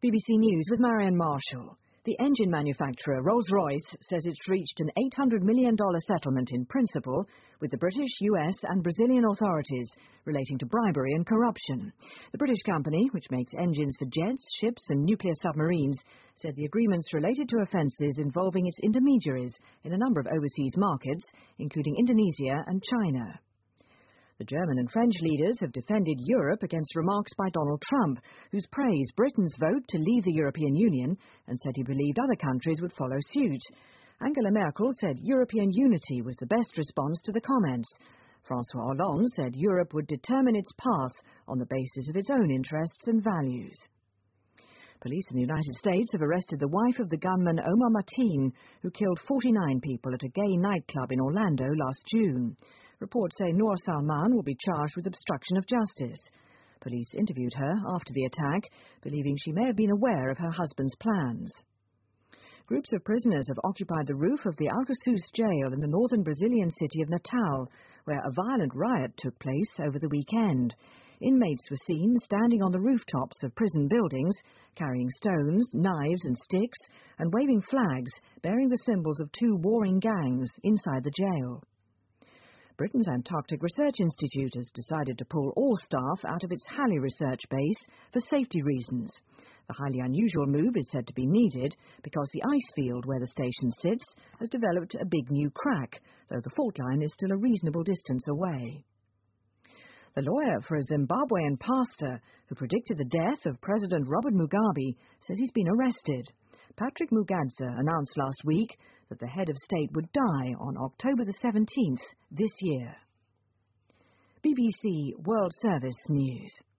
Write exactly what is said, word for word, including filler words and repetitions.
B B C News with Marion Marshall. The engine manufacturer Rolls-Royce says it's reached an eight hundred million dollars settlement in principle with the British, U S and Brazilian authorities relating to bribery and corruption. The British company, which makes engines for jets, ships and nuclear submarines, said the agreements related to offences involving its intermediaries in a number of overseas markets, including Indonesia and China. The German and French leaders have defended Europe against remarks by Donald Trump, who's praised Britain's vote to leave the European Union and said he believed other countries would follow suit. Angela Merkel said European unity was the best response to the comments. François Hollande said Europe would determine its path on the basis of its own interests and values. Police in the United States have arrested the wife of the gunman Omar Mateen, who killed forty-nine people at a gay nightclub in Orlando last June. Reports say Noor Salman will be charged with obstruction of justice. Police interviewed her after the attack, believing she may have been aware of her husband's plans. Groups of prisoners have occupied the roof of the Alcasuz jail in the northern Brazilian city of Natal, where a violent riot took place over the weekend. Inmates were seen standing on the rooftops of prison buildings, carrying stones, knives and sticks, and waving flags bearing the symbols of two warring gangs inside the jail. Britain's Antarctic Research Institute has decided to pull all staff out of its Halley research base for safety reasons. The highly unusual move is said to be needed because the ice field where the station sits has developed a big new crack, though the fault line is still a reasonable distance away. The lawyer for a Zimbabwean pastor who predicted the death of President Robert Mugabe says he's been arrested. Patrick Mugadza announced last week that the head of state would die on October the seventeenth this year. B B C World Service News.